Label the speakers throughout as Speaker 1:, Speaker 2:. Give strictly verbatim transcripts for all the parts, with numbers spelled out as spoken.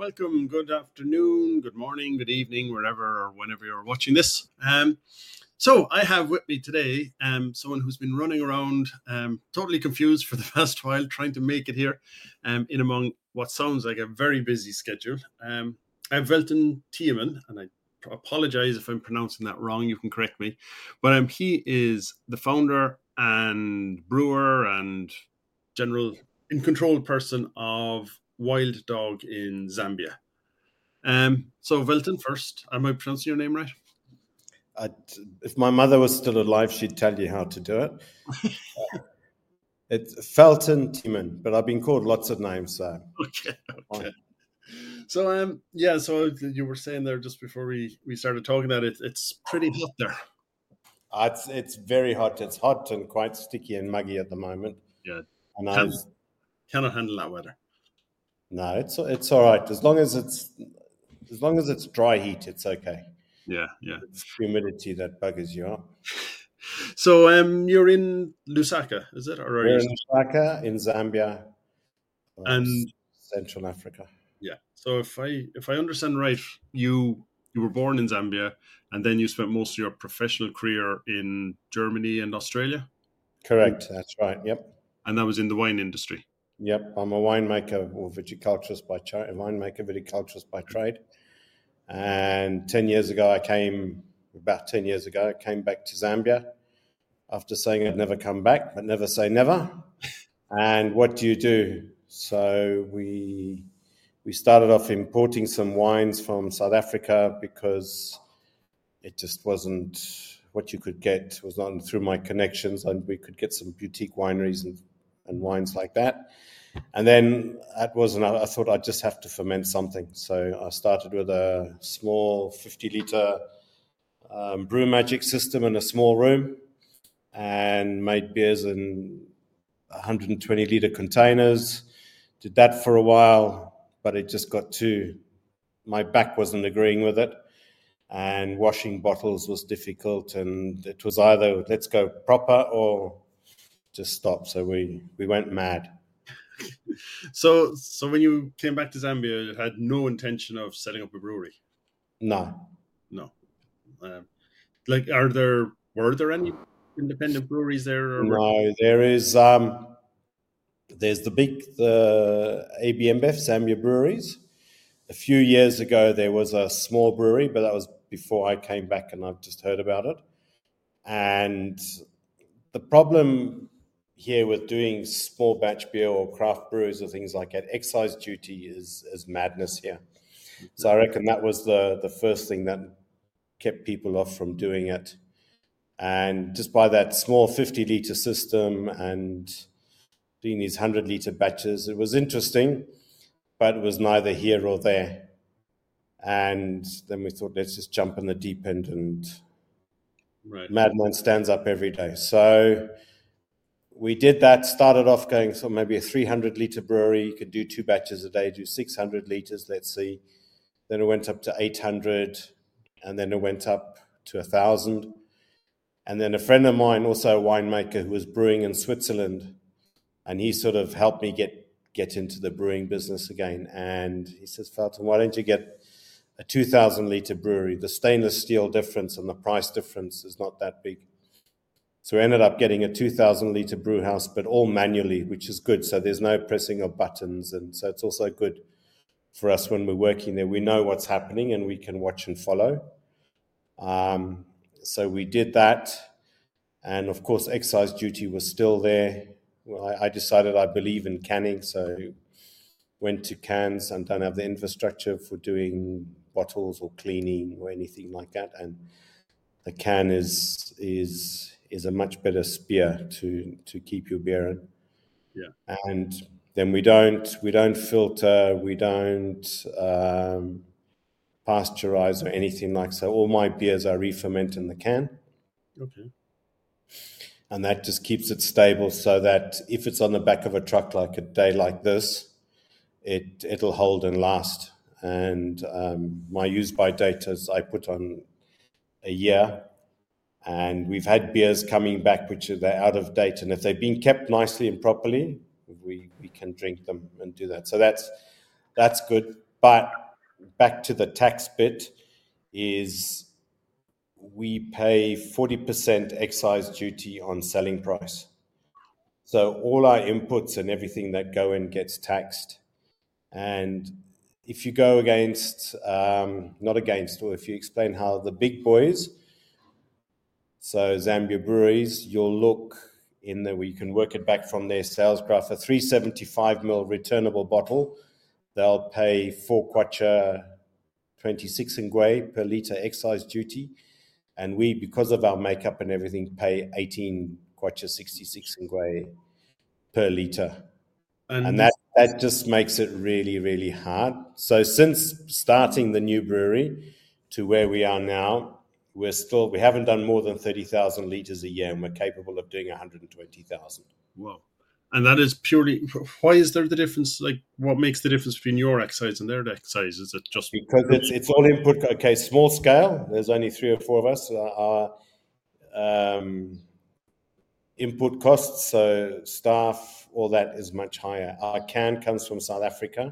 Speaker 1: welcome. Good afternoon, good morning, good evening, wherever or whenever you're watching this. Um, so I have with me today um, someone who's been running around um, totally confused for the past while, trying to make it here um, in among what sounds like a very busy schedule. Um, I have Welton Tiemann, and I apologize if I'm pronouncing that wrong. You can correct me. But um, he is the founder and brewer and general in control person of Wild Dog in Zambia. Um, so Welton first, am I pronouncing your name right?
Speaker 2: I'd, if my mother was still alive, she'd tell you how to do it. It's Felton Tiemann, but I've been called lots of names. So
Speaker 1: okay, okay. So um, yeah. So you were saying there just before we, we started talking that it, it's pretty hot there.
Speaker 2: Uh, it's it's very hot. It's hot and quite sticky and muggy at the moment.
Speaker 1: Yeah,
Speaker 2: and
Speaker 1: Can,
Speaker 2: I
Speaker 1: cannot handle that weather.
Speaker 2: No, it's it's all right as long as it's as long as it's dry heat. It's okay.
Speaker 1: Yeah, yeah.
Speaker 2: It's humidity that buggers you up.
Speaker 1: So um, you're in Lusaka, is it? Or are
Speaker 2: We're
Speaker 1: you
Speaker 2: in Lusaka, in Zambia,
Speaker 1: and
Speaker 2: Central Africa.
Speaker 1: Yeah. So if I if I understand right, you you were born in Zambia, and then you spent most of your professional career in Germany and Australia.
Speaker 2: Correct. That's right. Yep.
Speaker 1: And that was in the wine industry.
Speaker 2: Yep. I'm a winemaker or viticulturist by trade. Winemaker, viticulturist by trade. And ten years ago, I came. About ten years ago, I came back to Zambia after saying I'd never come back, but never say never. And what do you do? So we we started off importing some wines from South Africa because it just wasn't what you could get. It was not through my connections, and we could get some boutique wineries and, and wines like that. And then that wasn't, I thought I'd just have to ferment something. So I started with a small fifty litre um, brew magic system in a small room and made beers in one hundred twenty litre containers. Did that for a while, but it just got too, my back wasn't agreeing with it. And washing bottles was difficult. And it was either let's go proper or just stop. So we, we went mad.
Speaker 1: So, so when you came back to Zambia, you had no intention of setting up a brewery?
Speaker 2: No.
Speaker 1: No. Um, like, are there, were there any independent breweries there? Or
Speaker 2: no, there is, um, there's the big, the A B M B F, Zambia Breweries. A few years ago, there was a small brewery, but that was before I came back and I've just heard about it. And the problem here with doing small batch beer or craft brews or things like that, excise duty is, is madness here. So I reckon that was the, the first thing that kept people off from doing it. And just by that small fifty litre system and doing these one hundred litre batches, it was interesting, but it was neither here or there. And then we thought, let's just jump in the deep end, and
Speaker 1: right.
Speaker 2: Madman stands up every day. So we did that, started off going, so maybe a three hundred litre brewery. You could do two batches a day, do six hundred litres, let's see. Then it went up to eight hundred, and then it went up to one thousand. And then a friend of mine, also a winemaker who was brewing in Switzerland, and he sort of helped me get, get into the brewing business again. And he says, Felton, why don't you get a two thousand litre brewery? The stainless steel difference and the price difference is not that big. So we ended up getting a two thousand litre brew house, but all manually, which is good. So there's no pressing of buttons. And so it's also good for us when we're working there. We know what's happening and we can watch and follow. Um, so we did that. And of course, excise duty was still there. Well, I, I decided I believe in canning. So went to cans and don't have the infrastructure for doing bottles or cleaning or anything like that. And the can is is is a much better spear to to keep your beer in.
Speaker 1: Yeah.
Speaker 2: And then we don't we don't filter, we don't um, pasteurize or anything like so. All my beers are re-ferment in the can.
Speaker 1: Okay.
Speaker 2: And that just keeps it stable so that if it's on the back of a truck like a day like this, it it'll hold and last. And um, my use by date is I put on a year. And we've had beers coming back which are they're out of date, and if they've been kept nicely and properly, we, we can drink them and do that. So that's that's good. but back to the tax bit is we pay forty percent excise duty on selling price. So all our inputs and everything that go in gets taxed. And if you go against, um, not against, or if you explain how the big boys, so Zambia breweries, you'll look in there where you can work it back from their sales graph, a three seventy-five milliliter returnable bottle, they'll pay four kwacha twenty-six ngwe per litre excise duty. And we, because of our makeup and everything, pay eighteen kwacha sixty-six ngwe per litre. And, and that, that just makes it really, really hard. So since starting the new brewery to where we are now, we're still, we haven't done more than thirty thousand litres a year, and we're capable of doing one hundred twenty thousand.
Speaker 1: Wow. And that is purely, why is there the difference? Like, what makes the difference between your excise and their excise? Is it just
Speaker 2: because it's it's all input? Okay, small scale. There's only three or four of us. Our um, input costs, so staff, all that is much higher. Our can comes from South Africa,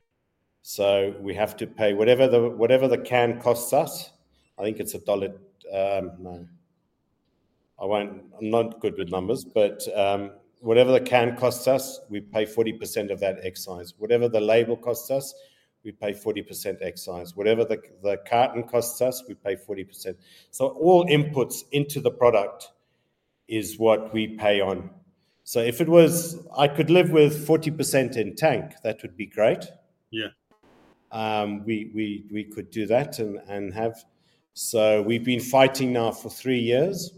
Speaker 2: so we have to pay whatever the whatever the can costs us. I think it's a dollar. Um, no, I won't. I'm not good with numbers, but. Um, Whatever the can costs us, we pay forty percent of that excise. Whatever the label costs us, we pay forty percent excise. Whatever the, the carton costs us, we pay forty percent. So all inputs into the product is what we pay on. So if it was, I could live with forty percent in tank, that would be great.
Speaker 1: Yeah.
Speaker 2: Um, we, we, we could do that and, and have. So we've been fighting now for three years.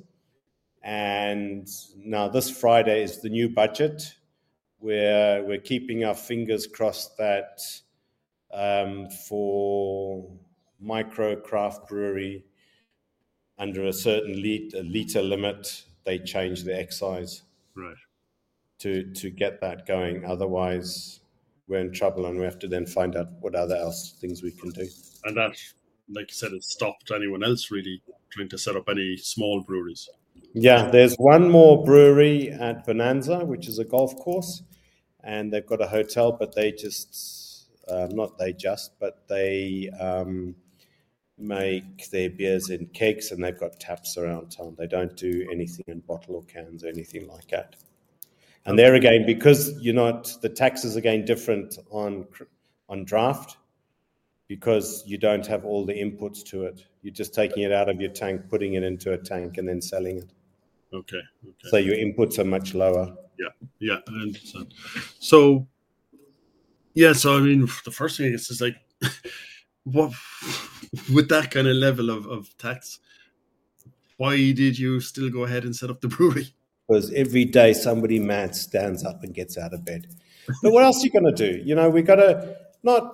Speaker 2: And now this Friday is the new budget. We're, we're keeping our fingers crossed that um, for micro craft brewery, under a certain litre, litre limit, they change the excise.
Speaker 1: Right.
Speaker 2: To, to get that going. Otherwise, we're in trouble and we have to then find out what other else things we can do.
Speaker 1: And that, like you said, it stopped anyone else really trying to set up any small breweries.
Speaker 2: Yeah, there's one more brewery at Bonanza, which is a golf course, and they've got a hotel, but they just, uh, not they just, but they um, make their beers in kegs, and they've got taps around town. They don't do anything in bottle or cans or anything like that. And there again, because you're not, the tax is again different on on draft, because you don't have all the inputs to it. You're just taking it out of your tank, putting it into a tank, and then selling it.
Speaker 1: Okay. okay.
Speaker 2: So your inputs are much lower.
Speaker 1: Yeah, yeah, I understand. So, yeah, so I mean, the first thing I guess is like, what with that kind of level of, of tax, why did you still go ahead and set up the brewery?
Speaker 2: Because every day somebody mad stands up and gets out of bed. But what else are you going to do? You know, we got to not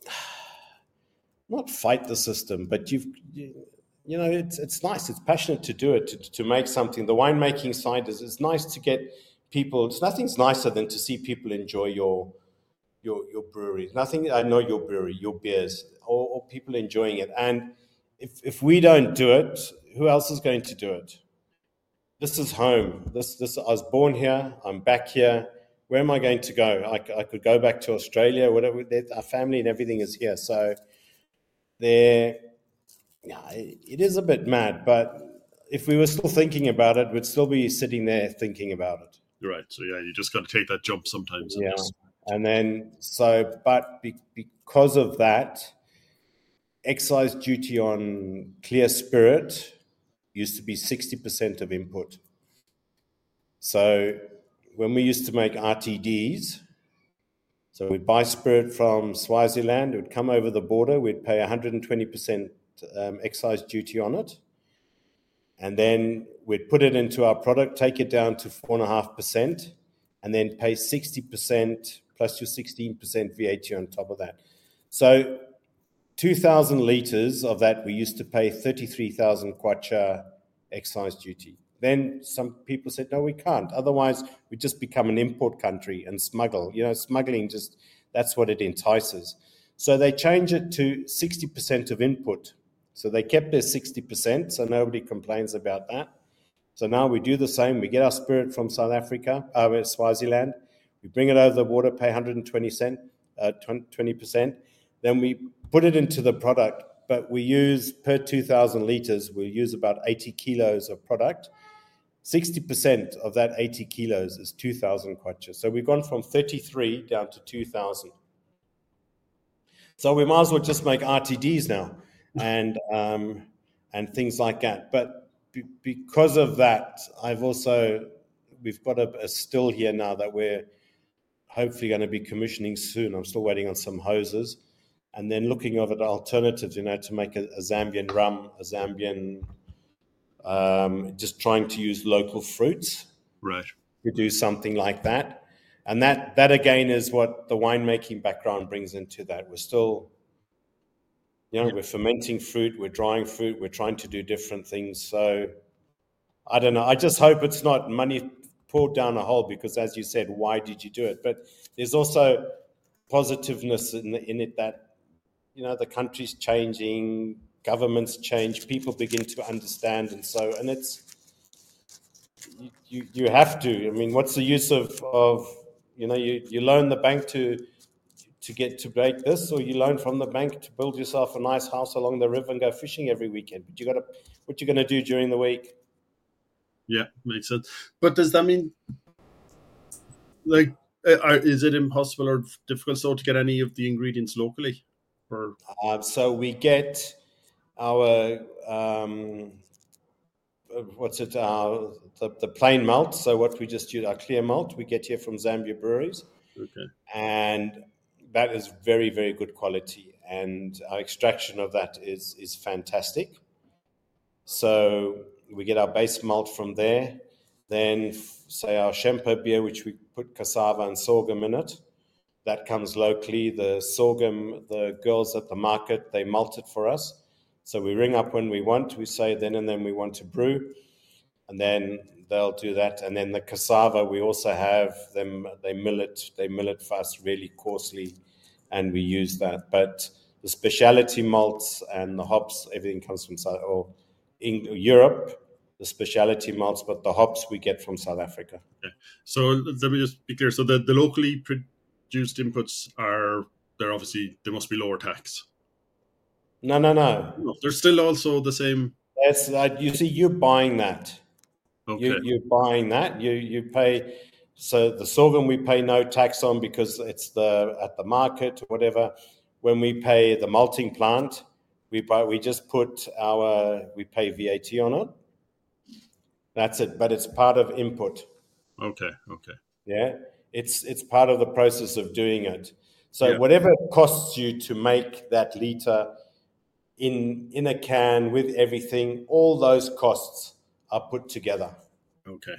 Speaker 2: not fight the system, but you've. You, You know, it's it's nice. It's passionate to do it, to, to make something. The winemaking side is it's nice to get people. It's nothing's nicer than to see people enjoy your your your brewery. Nothing. I know your brewery, your beers, or, or people enjoying it. And if if we don't do it, who else is going to do it? This is home. This this I was born here. I'm back here. Where am I going to go? I, I could go back to Australia. Whatever. Our family and everything is here. So there. Yeah, it is a bit mad, but if we were still thinking about it, we'd still be sitting there thinking about it.
Speaker 1: Right. So, yeah, you just got to take that jump sometimes.
Speaker 2: Yeah.
Speaker 1: And, just...
Speaker 2: and then, so, but be, because of that, excise duty on clear spirit used to be sixty percent of input. So when we used to make R T Ds, so we'd buy spirit from Swaziland, it would come over the border, we'd pay one hundred twenty percent Um, excise duty on it, and then we'd put it into our product, take it down to four and a half percent, and then pay sixty percent plus your sixteen percent V A T on top of that. So two thousand litres of that, we used to pay thirty-three thousand kwacha excise duty. Then some people said, no, we can't. Otherwise, we just become an import country and smuggle. You know, smuggling just, that's what it entices. So they change it to sixty percent of input. So they kept their sixty percent, so nobody complains about that. So now we do the same. We get our spirit from South Africa, uh, Swaziland. We bring it over the water, pay one hundred twenty percent. Uh, twenty percent. then we put it into the product, but we use per two thousand liters, we use about eighty kilos of product. sixty percent of that eighty kilos is two thousand kwacha. So we've gone from thirty-three down to two thousand. So we might as well just make R T Ds now and um, and things like that. But be, because of that, I've also, we've got a, a still here now that we're hopefully going to be commissioning soon. I'm still waiting on some hoses. And then looking over the alternatives, you know, to make a, a Zambian rum, a Zambian, um, just trying to use local fruits.
Speaker 1: Right.
Speaker 2: To do something like that. And that, that again is what the winemaking background brings into that. We're still, you know, we're fermenting fruit, we're drying fruit, we're trying to do different things. So I don't know. I just hope it's not money poured down a hole because, as you said, why did you do it? But there's also positiveness in, the, in it that, you know, the country's changing, governments change, people begin to understand. And so, and it's, you, you, you have to. I mean, what's the use of, of you know, you, you loan the bank to to get to make this, or you loan from the bank to build yourself a nice house along the river and go fishing every weekend. But you got to, what you're going to do during the week.
Speaker 1: Yeah, makes sense. But does that mean, like, are, is it impossible or difficult so to get any of the ingredients locally? Or
Speaker 2: uh, so we get our um, what's it? Our the, the plain malt. So what we just use, our clear malt, we get here from Zambia breweries.
Speaker 1: Okay.
Speaker 2: And that is very, very good quality. And our extraction of that is is fantastic. So we get our base malt from there. Then, say, our Shempo beer, which we put cassava and sorghum in it, that comes locally. The sorghum, the girls at the market, they malt it for us. So we ring up when we want. We say then and then we want to brew. And then they'll do that. And then the cassava, we also have them, they mill it, they mill it for us really coarsely, and we use that. But the specialty malts and the hops, everything comes from South, or in Europe, the specialty malts, but the hops we get from South Africa.
Speaker 1: Okay. So let me just be clear. So the, the locally produced inputs are, they're obviously, they must be lower tax.
Speaker 2: No, no, no.
Speaker 1: no they're still also the same.
Speaker 2: That's uh, you see, you're buying that.
Speaker 1: Okay.
Speaker 2: You, you're buying that. You you pay. So the sorghum we pay no tax on because it's the at the market or whatever. When we pay the malting plant, we buy, we just put our we pay V A T on it. That's it. But it's part of input.
Speaker 1: Okay. Okay.
Speaker 2: Yeah, it's it's part of the process of doing it. So
Speaker 1: yeah.
Speaker 2: whatever it costs you to make that liter in in a can with everything, all those costs are put together.
Speaker 1: Okay.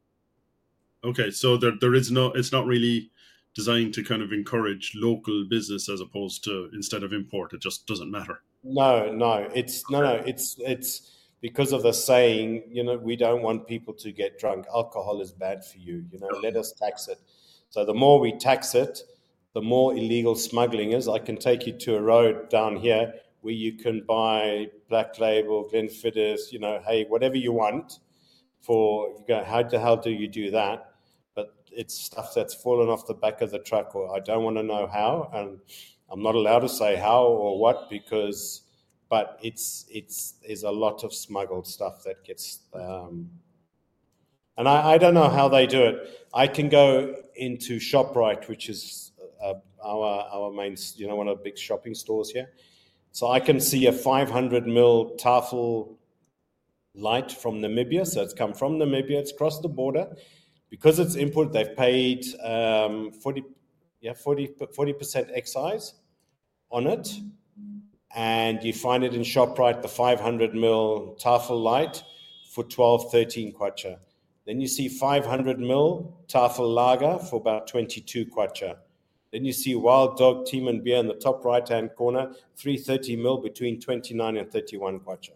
Speaker 1: Okay, so there there is no, it's not really designed to kind of encourage local business as opposed to instead of import. It just doesn't matter.
Speaker 2: No, no, it's no, no, it's it's because of the saying, you know, we don't want people to get drunk. Alcohol is bad for you. You know, let us tax it. So the more we tax it, the more illegal smuggling is. I can take you to a road down here where you can buy Black Label, Glenfiddich, you know, hey, whatever you want. For you go, how the hell do you do that? But it's stuff that's fallen off the back of the truck, or I don't want to know how, and I'm not allowed to say how or what because, but it's it's there's a lot of smuggled stuff that gets, um, and I, I don't know how they do it. I can go into ShopRite, which is uh, our our main, you know, one of the big shopping stores here. So I can see a five hundred mil Tafel light from Namibia. So it's come from Namibia. It's crossed the border. Because it's import, they've paid um, forty, yeah, forty, forty percent excise on it. And you find it in ShopRite, the five hundred mil Tafel light for twelve, thirteen kwacha. Then you see five hundred mil Tafel lager for about twenty-two kwacha. Then you see Wild Dog Teeman beer in the top right-hand corner, three thirty mil between twenty-nine and thirty-one kwacha.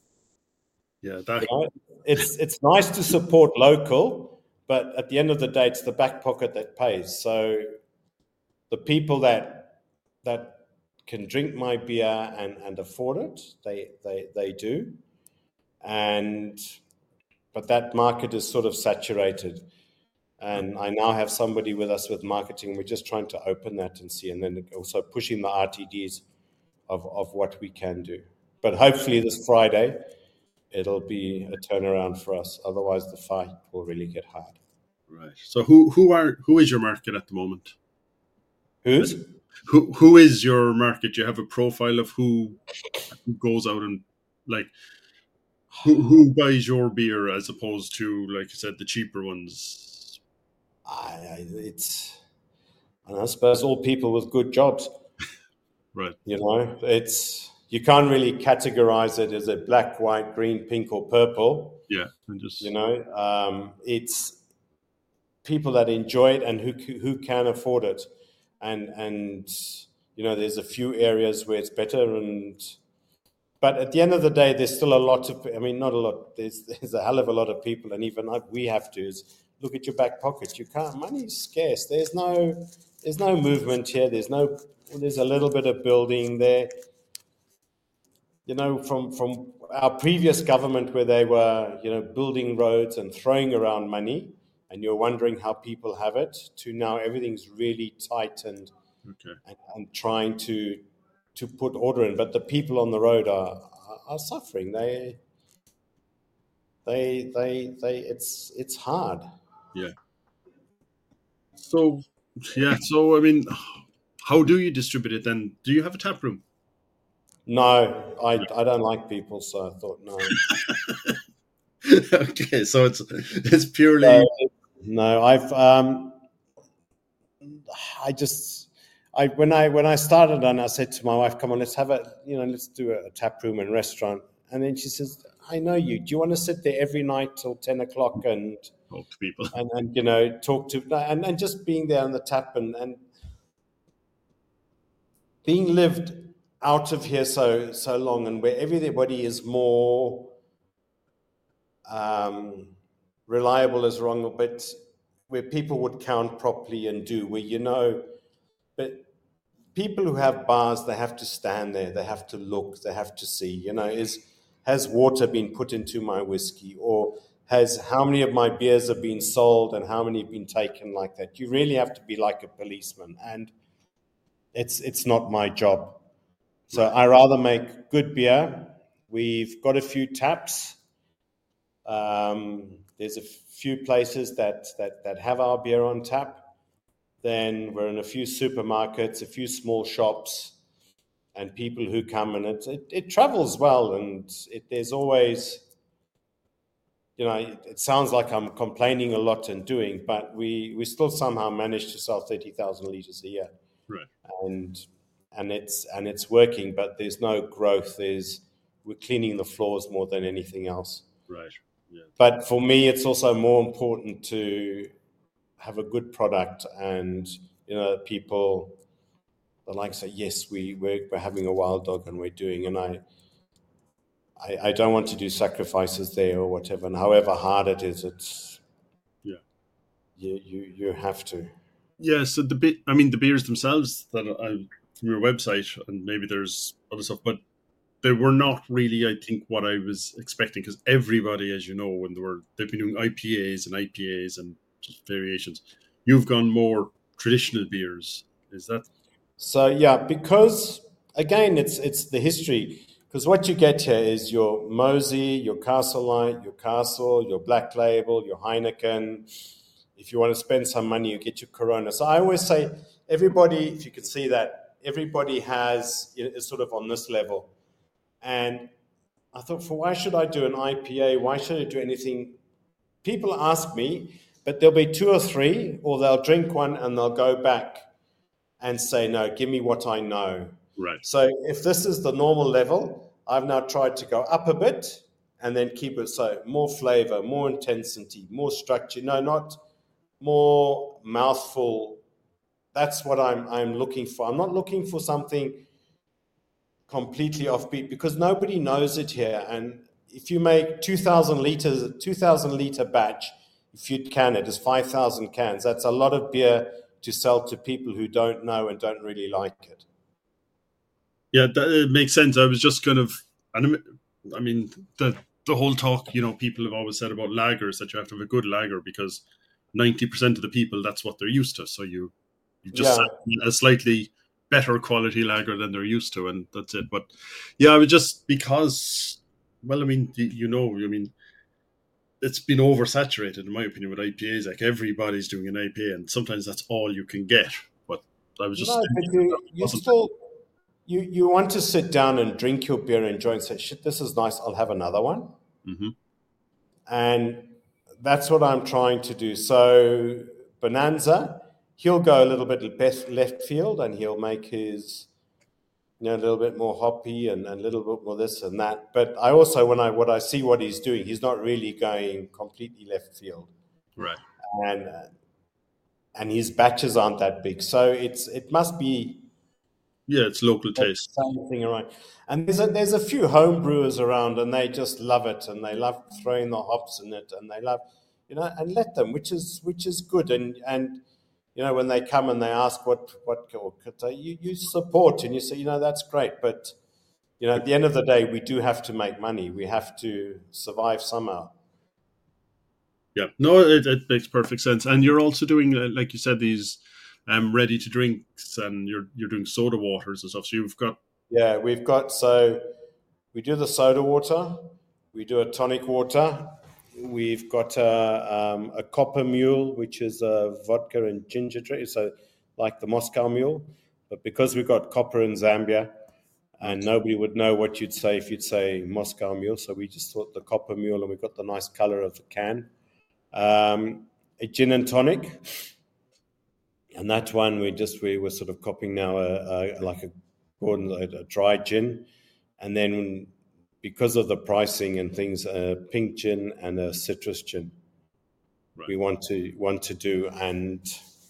Speaker 1: Yeah, that.
Speaker 2: You know, it's it's nice to support local, but at the end of the day, it's the back pocket that pays. So the people that that can drink my beer and, and afford it, they, they they do. And but that market is sort of saturated. And I now have somebody with us with marketing. We're just trying to open that and see, and then also pushing the R T Ds of, of what we can do. But hopefully this Friday, it'll be a turnaround for us. Otherwise, the fight will really get hard.
Speaker 1: Right. So who who are who is your market at the moment?
Speaker 2: Who's?
Speaker 1: Who who is your market? Do you have a profile of who, who goes out and like who who buys your beer as opposed to, like I said, the cheaper ones?
Speaker 2: I, it's, and I suppose all people with good jobs.
Speaker 1: Right.
Speaker 2: You know, it's, you can't really categorize it as a black, white, green, pink, or purple.
Speaker 1: Yeah. And just,
Speaker 2: you know, um, it's people that enjoy it and who who can afford it. And, and, you know, there's a few areas where it's better. And, but at the end of the day, there's still a lot of, I mean, not a lot, there's, there's a hell of a lot of people. And even we have to is, look at your back pocket. You can't. Money is scarce. There's no. There's no movement here. There's no. There's a little bit of building there. You know, from from our previous government, where they were, you know, building roads and throwing around money, and you're wondering how people have it, to now everything's really tight and
Speaker 1: okay.
Speaker 2: and, and trying to to put order in. But the people on the road are are suffering. They. They. They. They. It's. It's hard.
Speaker 1: Yeah. So, yeah. So, I mean, how do you distribute it then? Do you have a tap room?
Speaker 2: No, I, I don't like people, so I thought no.
Speaker 1: Okay, so it's it's purely
Speaker 2: uh, no. I've um, I just I when I when I started and I said to my wife, "Come on, let's have a you know let's do a, a tap room and restaurant." And then she says, "I know you. Do you want to sit there every night till ten o'clock and?"
Speaker 1: talk to people
Speaker 2: and, and you know talk to and, and just being there on the tap and, and being lived out of here so so long, and where everybody is more um, reliable is wrong, but where people would count properly and do where you know but people who have bars, they have to stand there, they have to look, they have to see, you know is has water been put into my whiskey, or has how many of my beers have been sold and how many have been taken like that. You really have to be like a policeman, and it's it's not my job. So I rather make good beer. We've got a few taps. Um, there's a few places that, that, that have our beer on tap. Then we're in a few supermarkets, a few small shops, and people who come, and it, it, it travels well, and it, there's always... You know, it, it sounds like I'm complaining a lot and doing, but we, we still somehow manage to sell thirty thousand liters a year,
Speaker 1: right?
Speaker 2: And and it's and it's working, but there's no growth. There's we're cleaning the floors more than anything else,
Speaker 1: right? Yeah.
Speaker 2: But for me, it's also more important to have a good product, and you know, people that like say, yes, we we're, we're having a wild dog and we're doing, and I. I, I don't want to do sacrifices there or whatever, and however hard it is, it's
Speaker 1: yeah,
Speaker 2: you you, you have to.
Speaker 1: Yeah. So the bit, I mean, the beers themselves that I from your website, and maybe there's other stuff, but they were not really, I think, what I was expecting, because everybody, as you know, when they were they've been doing I P As and I P As and just variations. You've gone more traditional beers. Is that
Speaker 2: so? Yeah, because again, it's it's the history. Because what you get here is your Mosey, your Castle Light, your Castle, your Black Label, your Heineken. If you want to spend some money, you get your Corona. So I always say, everybody, if you could see that, everybody has, is sort of on this level. And I thought, for why should I do an I P A? Why should I do anything? People ask me, but there'll be two or three, or they'll drink one and they'll go back and say, no, give me what I know.
Speaker 1: right?
Speaker 2: So if this is the normal level, I've now tried to go up a bit and then keep it so more flavor, more intensity, more structure. No, not more mouthful. That's what I'm I'm looking for. I'm not looking for something completely offbeat, because nobody knows it here. And if you make two thousand liters, two thousand liter batch, if you can it, is five thousand cans. That's a lot of beer to sell to people who don't know and don't really like it.
Speaker 1: Yeah, that, it makes sense. I was just kind of, and I mean, the the whole talk, you know, people have always said about lagers, that you have to have a good lager, because ninety percent of the people, that's what they're used to. So you, you just
Speaker 2: Yeah.
Speaker 1: set a slightly better quality lager than they're used to, and that's it. But yeah, I was just because, well, I mean, you, you know, I mean, it's been oversaturated in my opinion with I P As. Like everybody's doing an I P A, and sometimes that's all you can get. But I was just
Speaker 2: No, but
Speaker 1: thinking that
Speaker 2: you you
Speaker 1: wasn't.
Speaker 2: still you you want to sit down and drink your beer and enjoy and say, shit, this is nice. I'll have another one.
Speaker 1: Mm-hmm.
Speaker 2: And that's what I'm trying to do. So Bonanza, he'll go a little bit left field and he'll make his, you know, a little bit more hoppy and, and a little bit more this and that. But I also, when I what I see what he's doing, he's not really going completely left field,
Speaker 1: Right.
Speaker 2: and uh, and his batches aren't that big. So it's it must be
Speaker 1: Yeah, it's local
Speaker 2: the
Speaker 1: taste.
Speaker 2: same thing around. And there's a, there's a few home brewers around, and they just love it, and they love throwing the hops in it, and they love, you know, and let them, which is which is good. And and you know, when they come and they ask what what or could they, you you support and you say, you know, that's great, but you know, at the end of the day, we do have to make money. We have to survive somehow.
Speaker 1: Yeah, no, it, it makes perfect sense. And you're also doing, uh, like you said, these um, ready to drinks, and you're you're doing soda waters and stuff. So you've got
Speaker 2: Yeah, we've got so we do the soda water, we do a tonic water, we've got a, um, a copper mule, which is a vodka and ginger drink, so like the Moscow mule, but because we've got copper in Zambia, and nobody would know what you'd say if you'd say Moscow mule, so we just thought the copper mule, and we've got the nice color of the can. Um, a gin and tonic, and that one we just we were sort of copying now a, a like a Gordon a, a dry gin, and then because of the pricing and things, a pink gin and a citrus gin.
Speaker 1: right.
Speaker 2: We want to want to do and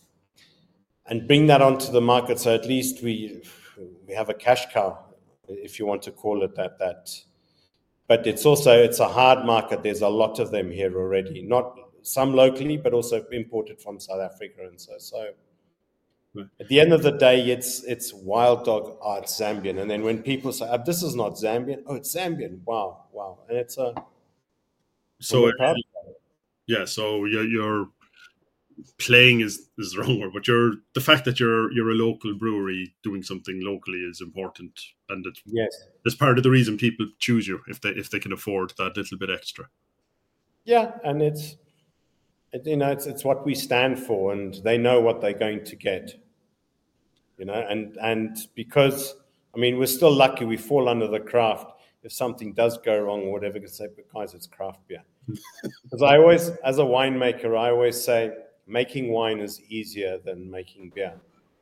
Speaker 2: and bring that onto the market. So at least we we have a cash cow, if you want to call it that. That, but it's also it's a hard market. There's a lot of them here already. Not some locally, but also imported from South Africa and so so.
Speaker 1: Right.
Speaker 2: At the end of the day, it's it's wild dog. Oh, it's Zambian. And then when people say, oh, "This is not Zambian," oh, it's Zambian. Wow, wow. And it's a
Speaker 1: So uh,
Speaker 2: proud.
Speaker 1: yeah, so you're, you're playing is is the wrong word, but you're the fact that you're you're a local brewery doing something locally is important, and it's
Speaker 2: Yes.
Speaker 1: it's part of the reason people choose you if they if they can afford that little bit extra.
Speaker 2: Yeah, and it's it, you know it's it's what we stand for, and they know what they're going to get. You know, and and because I mean we're still lucky we fall under the craft. If something does go wrong or whatever, you can say, but guys, it's craft beer. Because I always, as a winemaker, I always say making wine is easier than making beer.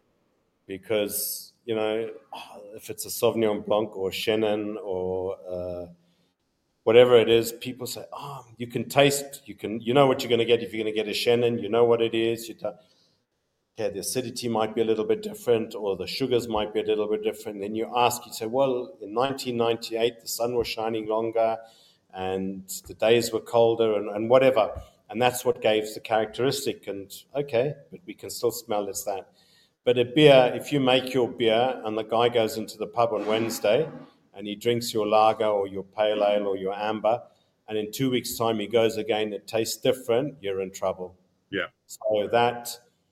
Speaker 2: Because, you know, if it's a Sauvignon Blanc or Chenin or uh, whatever it is, people say, oh, you can taste, you can, you know what you're going to get if you're going to get a Chenin, you know what it is. You t- okay, the acidity might be a little bit different or the sugars might be a little bit different. Then you ask, you say, well, in nineteen ninety-eight, the sun was shining longer and the days were colder and, and whatever. And that's what gave the characteristic. And okay, but we can still smell it's that. But a beer, if you make your beer and the guy goes into the pub on Wednesday and he drinks your lager or your pale ale or your amber, and in two weeks' time he goes again, it tastes different, you're in trouble.
Speaker 1: Yeah.
Speaker 2: So that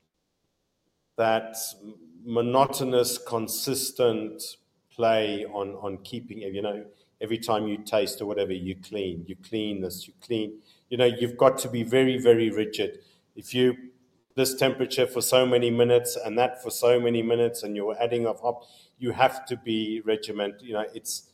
Speaker 2: that monotonous, consistent play on, on keeping it, you know, every time you taste or whatever, you clean, you clean this, you clean, you know, you've got to be very, very rigid. If you, this temperature for so many minutes and that for so many minutes and you're adding of hop, you have to be regiment, you know, it's,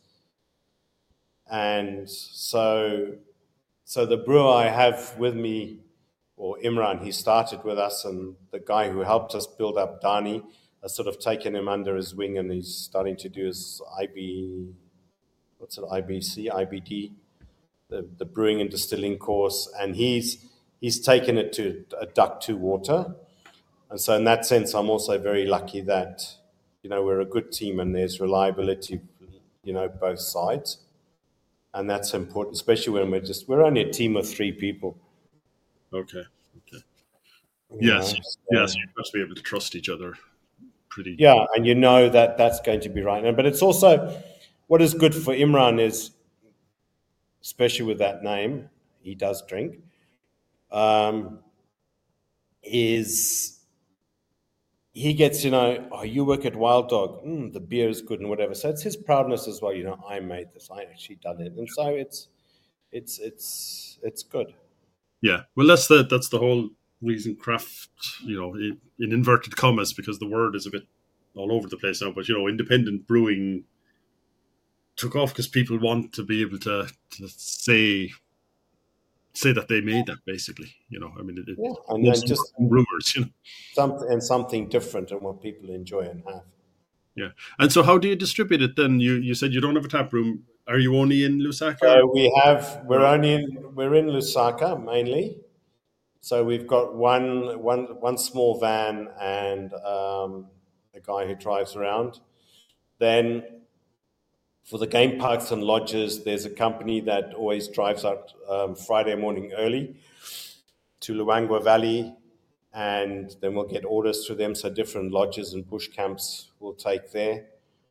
Speaker 2: and so, so the brewer I have with me, or Imran, he started with us, and the guy who helped us build up Dani has sort of taken him under his wing, and he's starting to do his I B, what's it, I B C, I B D, the, the brewing and distilling course, and he's he's taken it to a duck to water, and so in that sense, I'm also very lucky that you know we're a good team and there's reliability, you know, both sides, and that's important, especially when we're just we're only a team of three people.
Speaker 1: Okay. Okay.
Speaker 2: You
Speaker 1: Yes.
Speaker 2: know,
Speaker 1: Yes.
Speaker 2: so-
Speaker 1: You must be able to trust each other pretty.
Speaker 2: Yeah, and you know that that's going to be right. But it's also what is good for Imran is, especially with that name, he does drink. Um, is he gets, you know, oh, you work at Wild Dog, mm, the beer is good and whatever. So it's his proudness as well. You know, I made this, I actually done it, and so it's it's it's it's good.
Speaker 1: Yeah, well, that's the that's the whole reason craft, you know, in, in inverted commas, because the word is a bit all over the place now. But you know, independent brewing took off because people want to be able to, to say say that they made that, basically. You know, I mean, it,
Speaker 2: Yeah, and
Speaker 1: most
Speaker 2: then just
Speaker 1: brewers, you know.
Speaker 2: something and something different and what people enjoy and have.
Speaker 1: Yeah, and so how do you distribute it then? You you said you don't have a tap room. Are you only in Lusaka?
Speaker 2: So we have we're only in, we're in Lusaka mainly. So we've got one one one small van and um, a guy who drives around. Then for the game parks and lodges, there's a company that always drives out um, Friday morning early to Luangwa Valley, and then we'll get orders to them. So different lodges and bush camps will take there.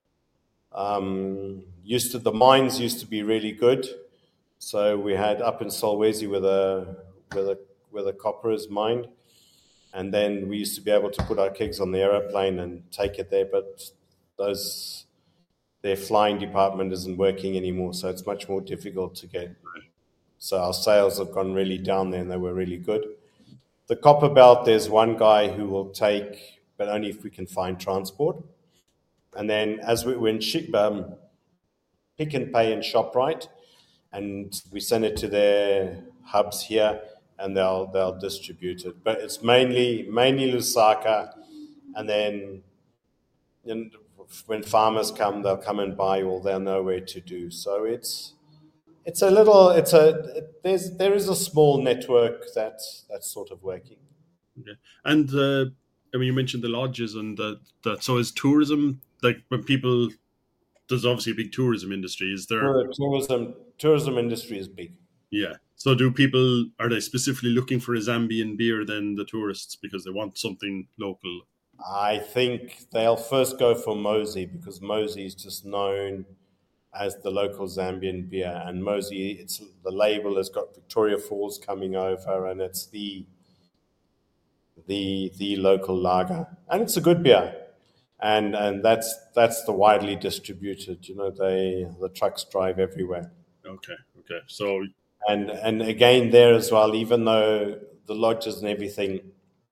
Speaker 2: Um, used to the mines used to be really good. So we had up in Solwezi where the where the where the copper is mined, and then we used to be able to put our kegs on the aeroplane and take it there. But those their flying department isn't working anymore, so it's much more difficult to get. So our sales have gone really down there, and they were really good. The Copper Belt, there's one guy who will take, but only if we can find transport. And then as we were in um, Pick and Pay and ShopRite, and we send it to their hubs here, and they'll they'll distribute it. But it's mainly mainly Lusaka, and then you know, when farmers come, they'll come and buy, or they'll know where to do. So it's it's a little it's a it, there's there is a small network that's that's sort of working.
Speaker 1: Okay. And uh, I mean, you mentioned the lodges and that. that so is tourism, like when people, there's obviously a big tourism industry. Is there?
Speaker 2: Tourism tourism industry is big.
Speaker 1: Yeah. So do people, are they specifically looking for a Zambian beer than the tourists because they want something local?
Speaker 2: I think they'll first go for Mosey because Mosey is just known as the local Zambian beer, and Mosey, it's the label has got Victoria Falls coming over, and it's the the the local lager, and it's a good beer, and and that's that's the widely distributed. You know, they the trucks drive everywhere.
Speaker 1: Okay, okay. So
Speaker 2: and and again there as well, even though the lodges and everything,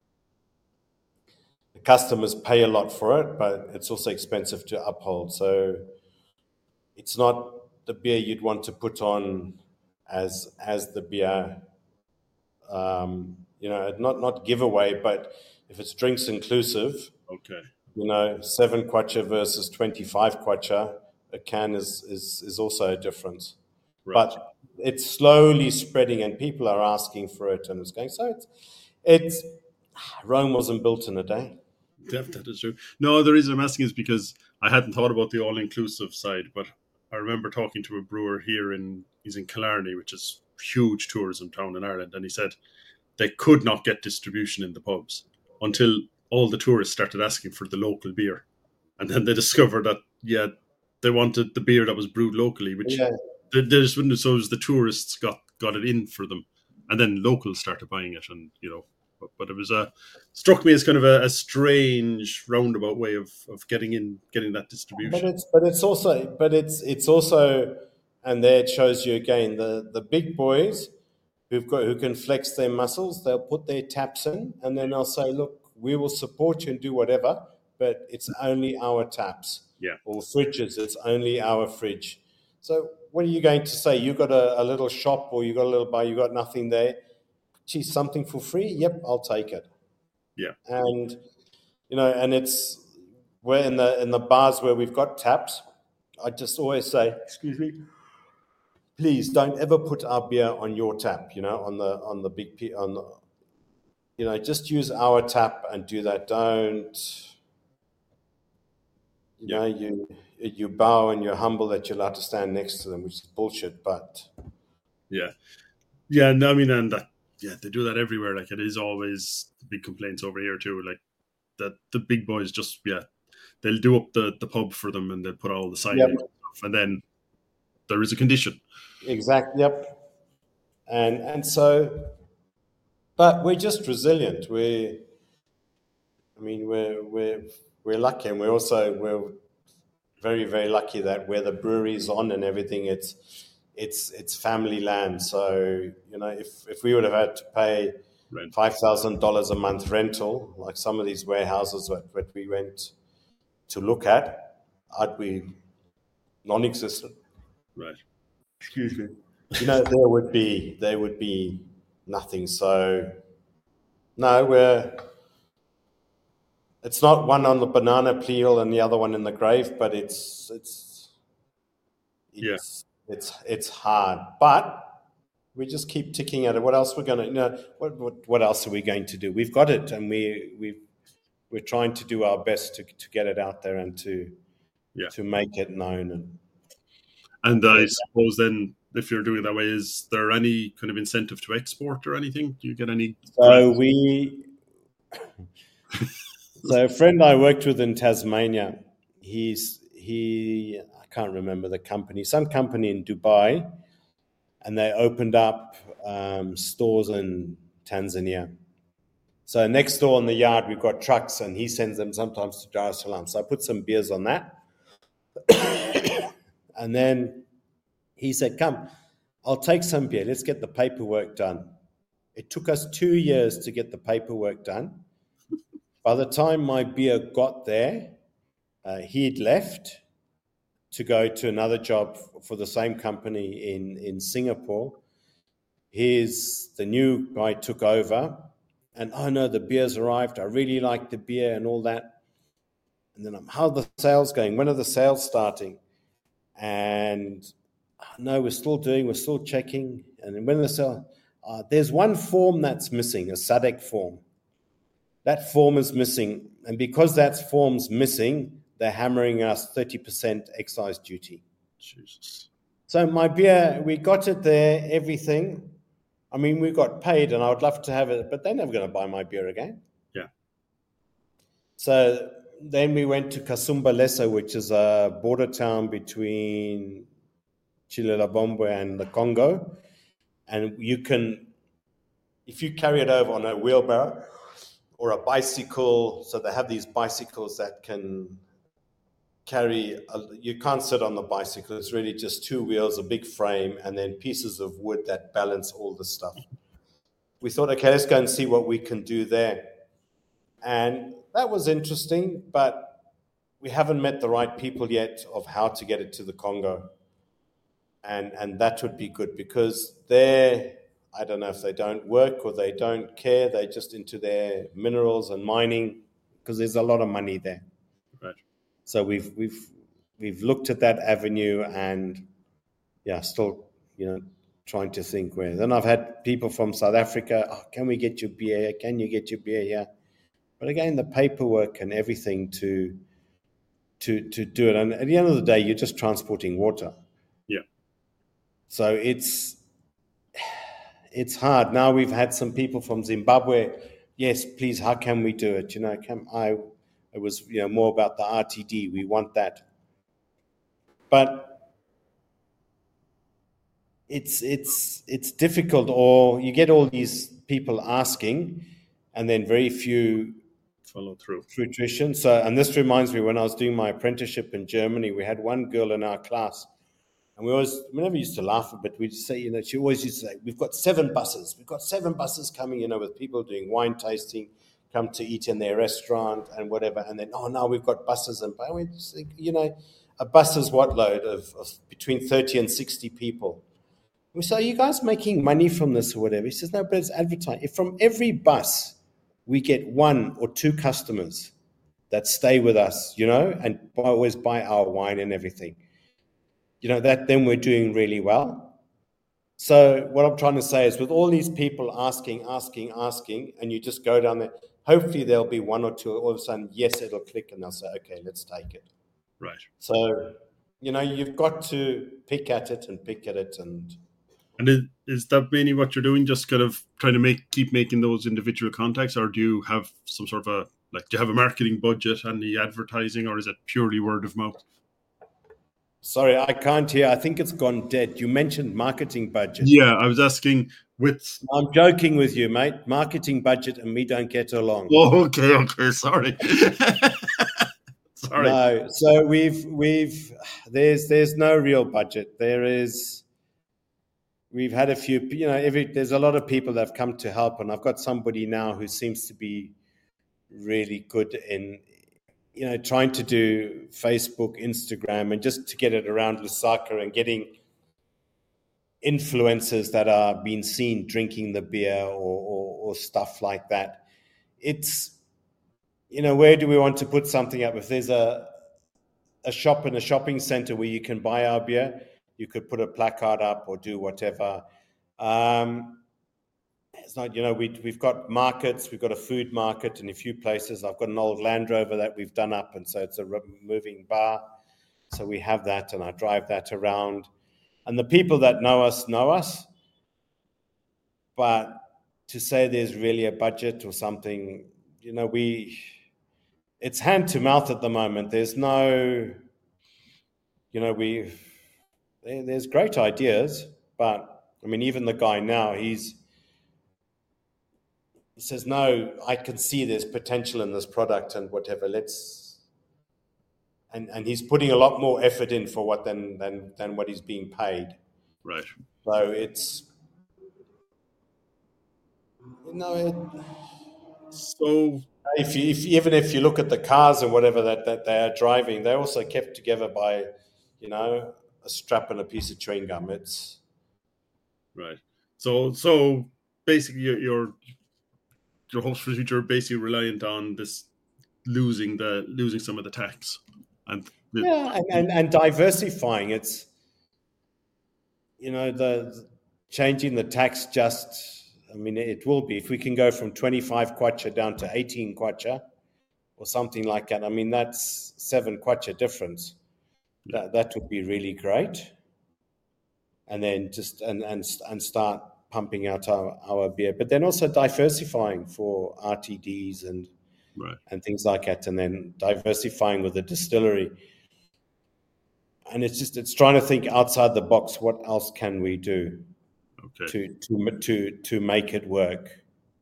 Speaker 2: the customers pay a lot for it, but it's also expensive to uphold. So it's not the beer you'd want to put on as as the beer. Um, you know, not not giveaway, but if it's drinks inclusive,
Speaker 1: okay,
Speaker 2: you know, seven kwacha versus twenty-five kwacha, a can is is is also a difference. Right. But it's slowly spreading, and people are asking for it, and it's going. So it's it's Rome wasn't built in a day.
Speaker 1: That, that is true. No, the reason I'm asking is because I hadn't thought about the all-inclusive side, but I remember talking to a brewer here in he's in Killarney, which is a huge tourism town in Ireland, and he said they could not get distribution in the pubs until all the tourists started asking for the local beer, and then they discovered that yeah, they wanted the beer that was brewed locally, which yeah. they, they just wouldn't. So it was the tourists got got it in for them, and then locals started buying it, and you know. But, but it was a struck me as kind of a, a strange roundabout way of, of getting in, getting that distribution.
Speaker 2: But it's but it's also but it's it's also, and there it shows you again the, the big boys who've got who can flex their muscles. They'll put their taps in, and then they'll say, "Look, we will support you and do whatever, but it's only our taps."
Speaker 1: Yeah.
Speaker 2: Or fridges, it's only our fridge. So what are you going to say? You got a, a little shop, or you got a little bar, you got nothing there. Gee, something for free? Yep, I'll take it.
Speaker 1: Yeah.
Speaker 2: And you know, and it's we're in the in the bars where we've got taps. I just always say, excuse me, please don't ever put our beer on your tap. You know, on the on the big P, on the, you know, just use our tap and do that. Don't you yeah. know you you bow and you're humble that you're allowed to stand next to them, which is bullshit. But
Speaker 1: yeah, yeah, no, I mean, and that. Yeah, they do that everywhere. Like it is always big complaints over here too. Like that, the big boys just yeah, they'll do up the, the pub for them and they'll put all the signage yep. and stuff, and then there is a condition.
Speaker 2: Exactly. Yep. And and so But we're just resilient. We, I mean, we're we're we're lucky, and we're also we're very very lucky that where the brewery's on and everything, it's it's it's family land. So you know, if if we would have had to pay
Speaker 1: Rent.
Speaker 2: five thousand dollars a month rental, like some of these warehouses that, that we went to look at, I'd be non-existent.
Speaker 1: Right.
Speaker 2: Excuse me. You know, there would be there would be nothing. So no, we're it's not one on the banana peel and the other one in the grave, but it's it's it's yeah. it's it's hard. But we just keep ticking at it. What else we're gonna you know what what, what else are we going to do? We've got it, and we we we're trying to do our best to, to get it out there and to
Speaker 1: yeah.
Speaker 2: to make it known. And
Speaker 1: and I suppose then, if you're doing it that way, is there any kind of incentive to export or anything? Do you get any?
Speaker 2: So grants? we. So a friend I worked with in Tasmania, he's he I can't remember the company, some company in Dubai, and they opened up um, stores in Tanzania. So next door in the yard, we've got trucks, and he sends them sometimes to Dar es Salaam. So I put some beers on that. And then he said, come, I'll take some beer. Let's get the paperwork done. It took us two years to get the paperwork done. By the time my beer got there, uh, he'd left to go to another job for the same company in, in Singapore. His, the new guy took over. And, oh, no, the beer's arrived. I really like the beer and all that. And then, I'm, how are the sales going? When are the sales starting? And, oh, no, we're still doing, we're still checking. And then when are the sales? Uh, there's one form that's missing, a S A D C form. That form is missing. And because that form's missing, they're hammering us thirty percent excise duty.
Speaker 1: Jesus.
Speaker 2: So my beer, we got it there, everything. I mean, we got paid, and I would love to have it, but they're never going to buy my beer again.
Speaker 1: Yeah.
Speaker 2: So then we went to Kasumbalesa, which is a border town between Chile-Lobombo and the Congo. And you can, if you carry it over on a wheelbarrow or a bicycle, so they have these bicycles that can carry, a, you can't sit on the bicycle. It's really just two wheels, a big frame, and then pieces of wood that balance all the stuff. We thought, okay, let's go and see what we can do there. And that was interesting, but we haven't met the right people yet of how to get it to the Congo. And and that would be good, because they're, I don't know if they don't work or they don't care. They're just into their minerals and mining, because there's a lot of money there.
Speaker 1: Right.
Speaker 2: So we've we've we've looked at that avenue, and yeah, still, you know, trying to think where. Then I've had people from South Africa, oh, can we get your beer? Can you get your beer? Yeah. But again, the paperwork and everything to to to do it. And at the end of the day, you're just transporting water.
Speaker 1: Yeah. So
Speaker 2: it's it's hard. Now we've had some people from Zimbabwe. Yes, please, how can we do it? You know, can I it was, you know, more about the R T D. We want that. But it's it's it's difficult, or you get all these people asking and then very few
Speaker 1: follow through.
Speaker 2: Fruition. So, and this reminds me, when I was doing my apprenticeship in Germany, we had one girl in our class, and we always, we never used to laugh, but we'd say, you know, she always used to say, we've got seven buses. We've got seven buses coming, you know, with people doing wine tasting, come to eat in their restaurant and whatever. And then, oh, now we've got buses. And we just think, you know, a bus is what load of, of between thirty and sixty people. We say, are you guys making money from this or whatever? He says, no, but it's advertising. If from every bus we get one or two customers that stay with us, you know, and always buy our wine and everything, you know, that then we're doing really well. So what I'm trying to say is, with all these people asking, asking, asking, and you just go down there, hopefully there'll be one or two, all of a sudden, yes, it'll click, and they'll say, okay, let's take it.
Speaker 1: Right.
Speaker 2: So, you know, you've got to pick at it and pick at it. And
Speaker 1: And is, is that mainly what you're doing, just kind of trying to make keep making those individual contacts, or do you have some sort of a, like, do you have a marketing budget and the advertising, or is it purely word of mouth?
Speaker 2: Sorry, I can't hear. I think it's gone dead. You mentioned marketing budget.
Speaker 1: Yeah, I was asking, with.
Speaker 2: I'm joking with you, mate. Marketing budget and me don't get along.
Speaker 1: Oh, okay, okay, sorry. Sorry.
Speaker 2: No, so we've we've there's there's no real budget. There is. We've had a few, you know, every there's a lot of people that have come to help, and I've got somebody now who seems to be really good in, you know, trying to do Facebook, Instagram, and just to get it around Lusaka and getting influencers that are being seen drinking the beer or, or, or stuff like that. It's, you know, where do we want to put something up? If there's a a shop in a shopping center where you can buy our beer, you could put a placard up or do whatever. Um, it's not, you know, we, we've got markets, we've got a food market in a few places. I've got an old Land Rover that we've done up, and so it's a moving bar. So we have that, and I drive that around. And the people that know us know us. But to say there's really a budget or something, you know, we... it's hand to mouth at the moment. There's no, you know, we, there's great ideas, but I mean, even the guy now, he's, he says, no, I can see there's potential in this product and whatever, let's, and, and he's putting a lot more effort in for what than, than, than what he's being paid.
Speaker 1: Right.
Speaker 2: So it's, you know, it,
Speaker 1: so
Speaker 2: If you, if, even if you look at the cars and whatever that, that they are driving, they're also kept together by, you know, a strap and a piece of chewing gum. It's
Speaker 1: right. So so basically, your your, your hopes for the future are basically reliant on this losing the losing some of the tax, and the,
Speaker 2: yeah, and, and, and diversifying. It's, you know, the, the changing the tax just. I mean, it will be, if we can go from twenty-five kwacha down to eighteen kwacha or something like that. I mean, that's seven kwacha difference. That that would be really great. And then just and and, and start pumping out our, our beer, but then also diversifying for R T Ds and
Speaker 1: right.
Speaker 2: and things like that, and then diversifying with the distillery. And it's just it's trying to think outside the box. What else can we do?
Speaker 1: Okay.
Speaker 2: To to to to make it work,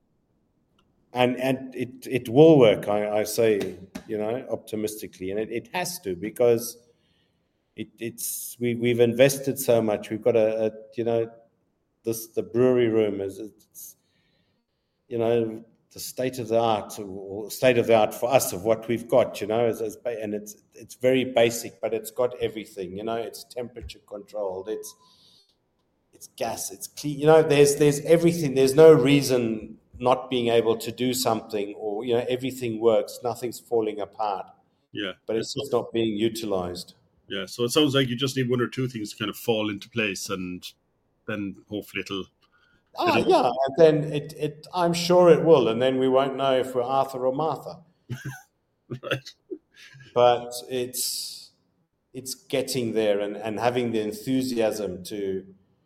Speaker 2: and and it it will work. I, I say, you know, optimistically, and it, it has to, because it it's we we've invested so much. We've got a, a you know, this the brewery room is it's, you know, the state of the art or state of the art for us of what we've got. You know, as, as and it's it's very basic, but it's got everything. You know, it's temperature controlled. It's It's gas, it's clean. You know, there's there's everything. There's no reason not being able to do something, or, you know, everything works. Nothing's falling apart.
Speaker 1: Yeah.
Speaker 2: But it's just not being utilized.
Speaker 1: Yeah. So it sounds like you just need one or two things to kind of fall into place, and then hopefully it'll.
Speaker 2: Ah,
Speaker 1: it'll...
Speaker 2: yeah. And then it, it, I'm sure it will. And then we won't know if we're Arthur or Martha.
Speaker 1: Right.
Speaker 2: But it's it's getting there, and, and having the enthusiasm to.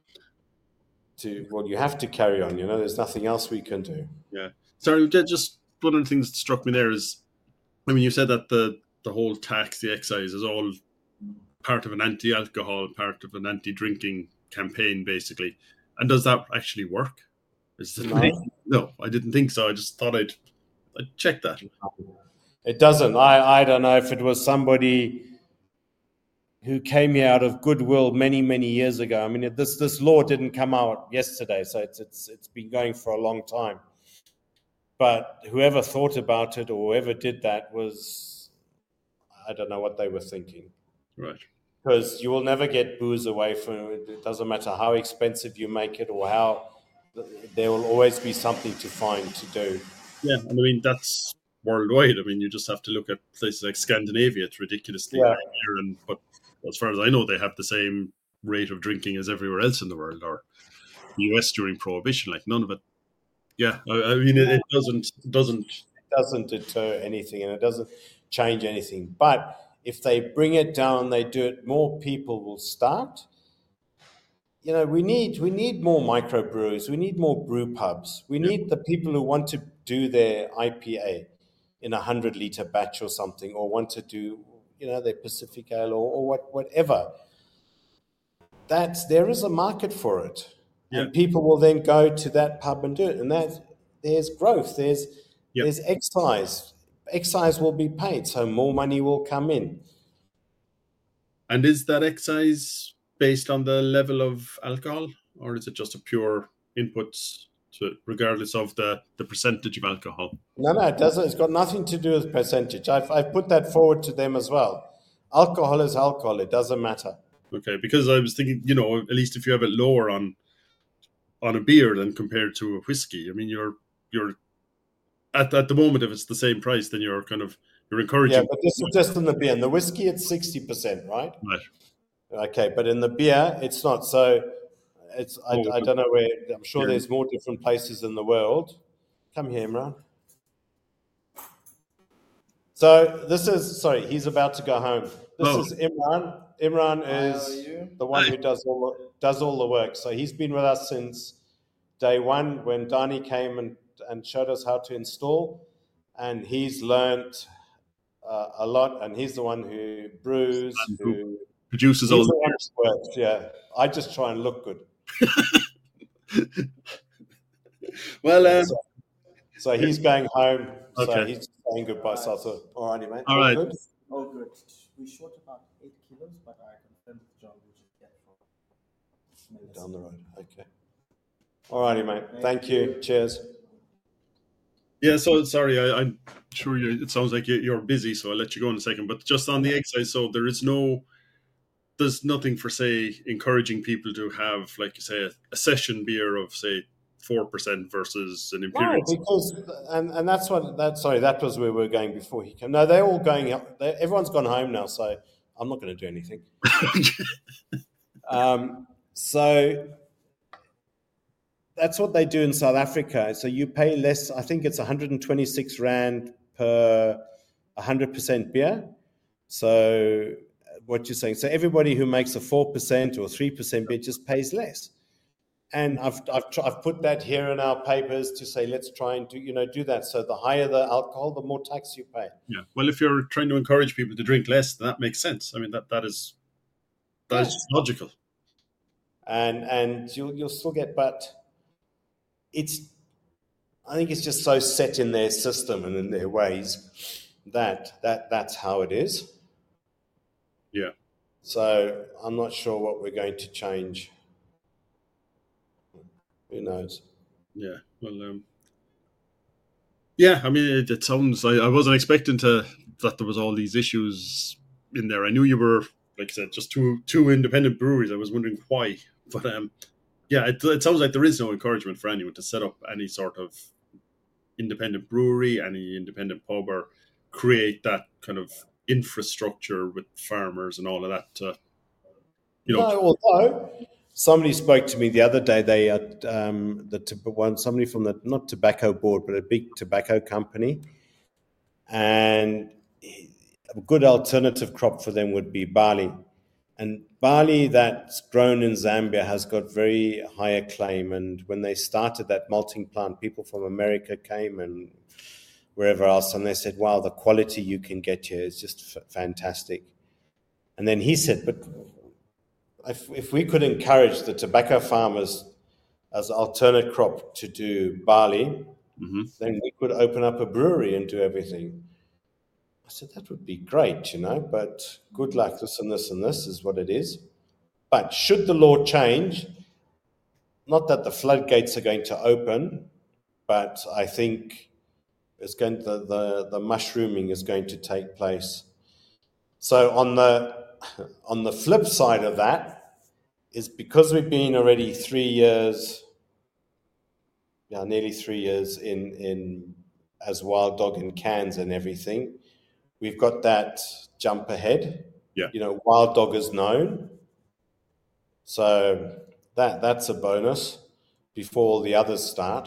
Speaker 2: To, well, you have to carry on, you know, there's nothing else we can do.
Speaker 1: Yeah. Sorry, just one of the things that struck me there is, I mean, you said that the, the whole tax, the excise, is all part of an anti-alcohol, part of an anti-drinking campaign, basically. And does that actually work? Is it
Speaker 2: no.
Speaker 1: no, I didn't think so. I just thought I'd, I'd check that.
Speaker 2: It doesn't. I, I don't know if it was somebody who came here out of goodwill many, many years ago. I mean, this this law didn't come out yesterday, so it's it's it's been going for a long time. But whoever thought about it or whoever did that was, I don't know what they were thinking.
Speaker 1: Right.
Speaker 2: Because you will never get booze away from it. It doesn't matter how expensive you make it or how, there will always be something to find to do.
Speaker 1: Yeah, and I mean, that's worldwide. I mean, you just have to look at places like Scandinavia. It's ridiculously
Speaker 2: Yeah.
Speaker 1: high here, and but as far as I know, they have the same rate of drinking as everywhere else in the world, or the U S during Prohibition. Like, none of it. Yeah, I, I mean, it, it doesn't doesn't
Speaker 2: it doesn't deter anything, and it doesn't change anything. But if they bring it down, they do it, more people will start. You know, we need we need more microbreweries. We need more brew pubs. We need the people who want to do their I P A in a hundred liter batch or something, or want to do, you know, their Pacific Ale or, or what whatever. That's there is a market for it.
Speaker 1: Yeah.
Speaker 2: And people will then go to that pub and do it. And that there's growth. There's
Speaker 1: Yep.
Speaker 2: there's excise. Excise will be paid, so more money will come in.
Speaker 1: And is that excise based on the level of alcohol, or is it just a pure inputs to, regardless of the, the percentage of alcohol?
Speaker 2: No, no, it doesn't. It's got nothing to do with percentage. I've, I've put that forward to them as well. Alcohol is alcohol. It doesn't matter.
Speaker 1: Okay, because I was thinking, you know, at least if you have it lower on on a beer than compared to a whiskey, I mean, you're you're at at the moment, if it's the same price, then you're kind of you're encouraging.
Speaker 2: Yeah, but this is just in the beer. In the whiskey, it's sixty percent, right?
Speaker 1: Right.
Speaker 2: Okay, but in the beer, it's not. So it's I,
Speaker 1: Oh,
Speaker 2: I don't know where. I'm sure
Speaker 1: yeah.
Speaker 2: there's more different places in the world. Come here, Imran. So this is sorry. He's about to go home. This
Speaker 1: Oh.
Speaker 2: is Imran. Imran
Speaker 3: How are
Speaker 2: is
Speaker 3: you?
Speaker 2: the one
Speaker 1: Hi.
Speaker 2: who does all the, does all the work. So he's been with us since day one when Dani came and, and showed us how to install, and he's learned uh, a lot. And he's the one who brews,
Speaker 1: And
Speaker 2: who
Speaker 1: who produces
Speaker 2: he's
Speaker 1: all
Speaker 2: the
Speaker 1: the
Speaker 2: one who works. Yeah, I just try and look good.
Speaker 1: beers. Well, um,
Speaker 2: So, so he's going home. So
Speaker 1: Okay.
Speaker 2: he's saying goodbye. So I thought, all righty, mate.
Speaker 1: All right.
Speaker 2: good?
Speaker 3: Oh, good. We short about eight kilos, but I confirmed the job we should get for
Speaker 2: Down the road. Okay. All righty, mate. Thank you. Cheers.
Speaker 1: yeah. So sorry, I, I'm sure you. It sounds like you- you're busy, so I'll let you go in a second. But just on the excise, so there is no, there's nothing for say encouraging people to have, like you say, a, a session beer of say four percent versus an
Speaker 2: No,
Speaker 1: imperial.
Speaker 2: because and and that's what that. Sorry, that was where we were going before he came. No, they're all going up. They, everyone's gone home now, so I'm not going to do anything. Um, so that's what they do in South Africa. So you pay less. I think it's one hundred twenty-six rand per one hundred percent beer. So what you're saying? So everybody who makes a four percent or three percent beer just pays less. And I've I've, tr- I've put that here in our papers to say let's try and do you know do that. So the higher the alcohol, the more tax you pay.
Speaker 1: Yeah. Well, if you're trying to encourage people to drink less, that makes sense. I mean, that that is that is
Speaker 2: Yeah.
Speaker 1: just logical.
Speaker 2: and and you'll you'll still get, but it's I think it's just so set in their system and in their ways that that that's how it is.
Speaker 1: Yeah.
Speaker 2: So I'm not sure what we're going to change. Who knows?
Speaker 1: Yeah. Well, um, yeah. I mean, it, it sounds. I, I wasn't expecting to that there was all these issues in there. I knew you were, like I said, just two two independent breweries. I was wondering why, but um, yeah, it, it sounds like there is no encouragement for anyone to set up any sort of independent brewery, any independent pub, or create that kind of infrastructure with farmers and all of that. To, you know,
Speaker 2: No, although somebody spoke to me the other day. They had um, the one somebody from the not tobacco board, but a big tobacco company, and a good alternative crop for them would be barley. And barley that's grown in Zambia has got very high acclaim. And when they started that malting plant, people from America came and wherever else, and they said, wow, the quality you can get here is just f- fantastic. And then he said, but if, if we could encourage the tobacco farmers as alternate crop to do barley,
Speaker 1: mhm.
Speaker 2: then we could open up a brewery and do everything. I said, that would be great, you know, but good luck, this and this and this is what it is. But should the law change, not that the floodgates are going to open, but I think it's going the, the, the mushrooming is going to take place. So on the on the flip side of that is because we've been already three years, yeah, nearly three years in, in as Wild Dog in cans and everything, we've got that jump ahead.
Speaker 1: Yeah.
Speaker 2: You know, Wild Dog is known. So that that's a bonus before all the others start.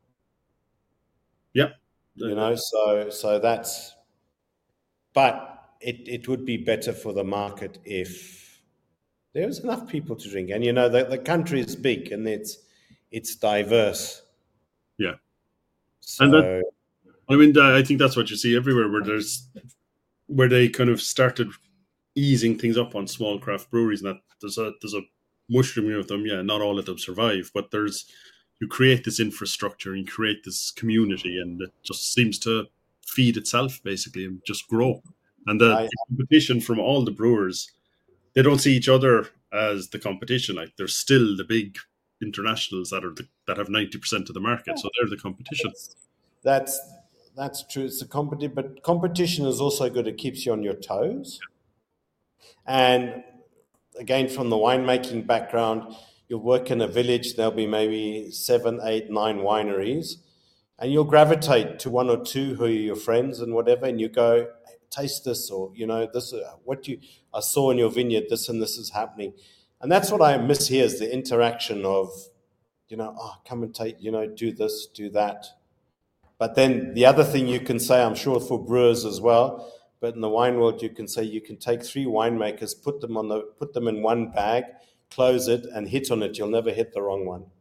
Speaker 1: Yeah.
Speaker 2: You know, so so that's but it, it would be better for the market if there was enough people to drink. And you know, the, the country is big and it's it's diverse.
Speaker 1: Yeah.
Speaker 2: So
Speaker 1: And that- I mean, I think that's what you see everywhere where there's where they kind of started easing things up on small craft breweries, and that there's a there's a mushrooming of them, yeah, not all of them survive, but there's you create this infrastructure and create this community, and it just seems to feed itself basically and just grow. And the,
Speaker 2: I,
Speaker 1: the competition from all the brewers, they don't see each other as the competition. Like there's still the big internationals that are the, that have ninety percent of the market, so they're the competition.
Speaker 2: that's that's true. It's a competition, but competition is also good. It keeps you on your toes. And again, from the winemaking background, you'll work in a village. There'll be maybe seven, eight, nine wineries, and you'll gravitate to one or two who are your friends and whatever, and you go, hey, taste this, or you know, this. What you I saw in your vineyard, this and this is happening, and that's what I miss here is the interaction of, you know, oh, come and take, you know, do this, do that. But then the other thing you can say, I'm sure for brewers as well, but in the wine world, you can say you can take three winemakers, put them on the, put them in one bag, close it, and hit on it. You'll never hit the wrong one.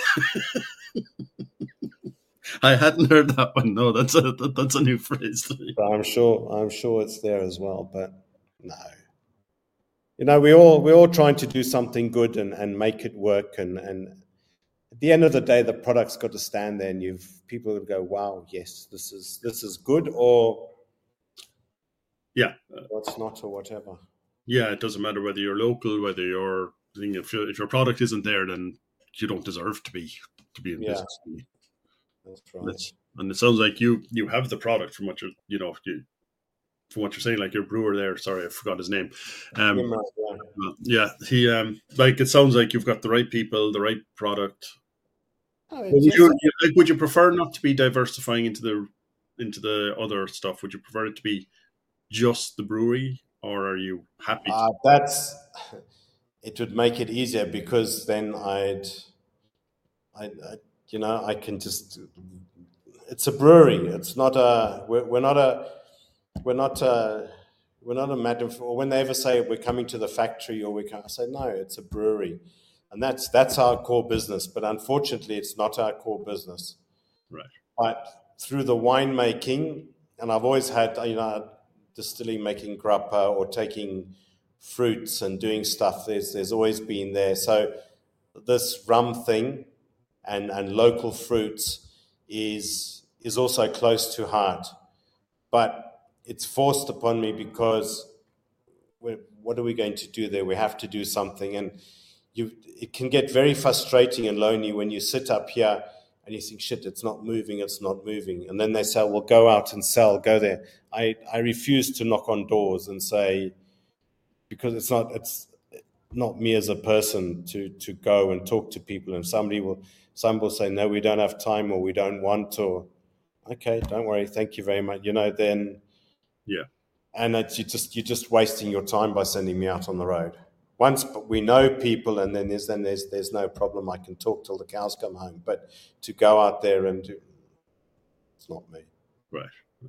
Speaker 1: I hadn't heard that one. No, that's a that's a new phrase to me.
Speaker 2: I'm sure, I'm sure it's there as well. But no, you know, we all we're all trying to do something good and, and make it work. And, and at the end of the day, the product's got to stand there, and you've people will go, wow, yes, this is this is good, or
Speaker 1: yeah,
Speaker 2: what's not, or whatever.
Speaker 1: Yeah, it doesn't matter whether you're local, whether you're if your if your product isn't there, then you don't deserve to be to be in
Speaker 2: Yeah.
Speaker 1: business.
Speaker 2: That's right.
Speaker 1: That's, and it sounds like you you have the product from what you're you know you, from what you're saying, like your brewer there. Sorry, I forgot his name. Um,
Speaker 2: Yeah, yeah.
Speaker 1: well, yeah, he um like it sounds like you've got the right people, the right product.
Speaker 2: Oh,
Speaker 1: Would
Speaker 2: it's
Speaker 1: you,
Speaker 2: just-
Speaker 1: like, would you prefer not to be diversifying into the into the other stuff? Would you prefer it to be just the brewery, or are you happy? To-
Speaker 2: Uh, that's it would make it easier because then I'd, I, I, you know, I can just. It's a brewery. It's not a. We're, we're not a. We're not a. We're not a madam. Or when they ever say we're coming to the factory, or we can, I say no, it's a brewery, and that's that's our core business. But unfortunately, it's not our core business.
Speaker 1: right.
Speaker 2: But through the winemaking, and I've always had, you know, distilling, making grappa or taking fruits and doing stuff. There's there's always been there. So this rum thing and and local fruits is is also close to heart, but it's forced upon me because we're, what are we going to do there? We have to do something, and you it can get very frustrating and lonely when you sit up here and you think, shit, it's not moving, it's not moving. And then they say, well, go out and sell, go there. I, I refuse to knock on doors and say, because it's not it's not me as a person to to go and talk to people. And somebody will some will say, no, we don't have time, or we don't want, or okay, don't worry, thank you very much. You know, then
Speaker 1: Yeah.
Speaker 2: and it's you just you're just wasting your time by sending me out on the road. Once we know people, and then there's then there's there's no problem. I can talk till the cows come home. But to go out there and do, it's not me.
Speaker 1: Right.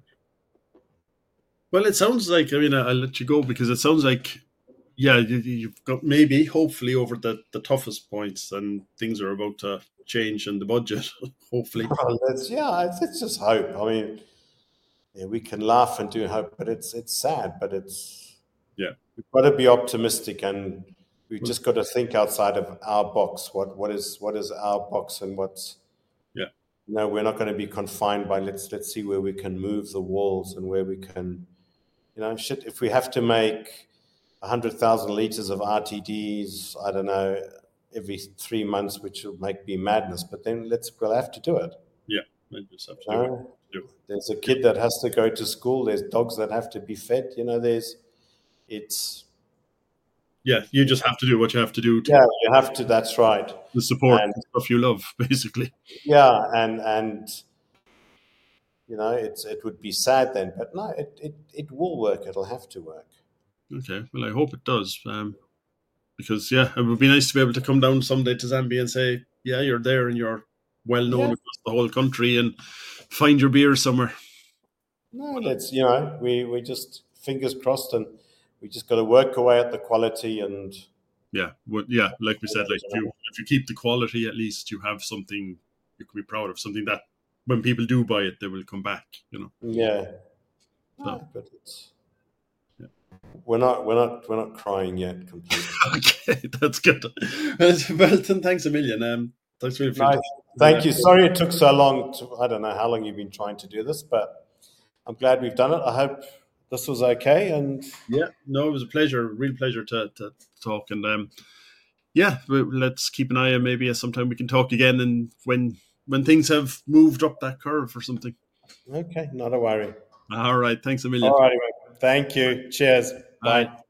Speaker 1: Well, it sounds like, I mean, I'll let you go because it sounds like, yeah, you, you've got maybe, hopefully, over the, the toughest points, and things are about to change in the budget, hopefully.
Speaker 2: Well, that's, yeah, it's, it's just hope. I mean, yeah, we can laugh and do hope, but it's it's sad. But it's
Speaker 1: Yeah.
Speaker 2: we've got to be optimistic, and we've just got to think outside of our box. What what is what is our box, and what's
Speaker 1: Yeah.
Speaker 2: no, we're not going to be confined by let's let's see where we can move the walls and where we can, you know, shit. If we have to make a hundred thousand liters of R T Ds, I don't know, every three months, which will make me madness. But then let's we'll have to do it.
Speaker 1: Yeah. I just have to
Speaker 2: You
Speaker 1: do it.
Speaker 2: know?
Speaker 1: Do it.
Speaker 2: There's a kid that has to go to school. There's dogs that have to be fed. You know, there's it's
Speaker 1: Yeah, you just have to do what you have to do to,
Speaker 2: yeah, you have to. That's right.
Speaker 1: to support
Speaker 2: And-
Speaker 1: the stuff you love, basically.
Speaker 2: Yeah, and and you know, it's it would be sad then, but no, it it, it will work. It'll have to work.
Speaker 1: Okay, well, I hope it does. Um, because, yeah, it would be nice to be able to come down someday to Zambia and say, yeah, you're there and you're well known
Speaker 2: Yeah.
Speaker 1: across the whole country, and find your beer somewhere.
Speaker 2: No, that's you know, we we just fingers crossed, and we just got to work away at the quality, and
Speaker 1: Yeah, well, yeah, like we said, like if you if you keep the quality, at least you have something you can be proud of, something that when people do buy it, they will come back. You know.
Speaker 2: yeah.
Speaker 1: So-
Speaker 2: No, but it's we're not we're not we're not crying yet completely.
Speaker 1: Okay, that's good. Belton, thanks a million. Um, thanks really for
Speaker 2: Nice. Thank you. Sorry it took so long. To, I don't know how long you've been trying to do this, but I'm glad we've done it. I hope this was okay. And
Speaker 1: yeah, no, it was a pleasure, real pleasure to, to talk. And um, yeah, let's keep an eye on maybe sometime we can talk again, and when when things have moved up that curve or something.
Speaker 2: Okay, not a worry.
Speaker 1: All right, thanks a million.
Speaker 2: All righty, mate. Thank you. Cheers. Bye. Bye.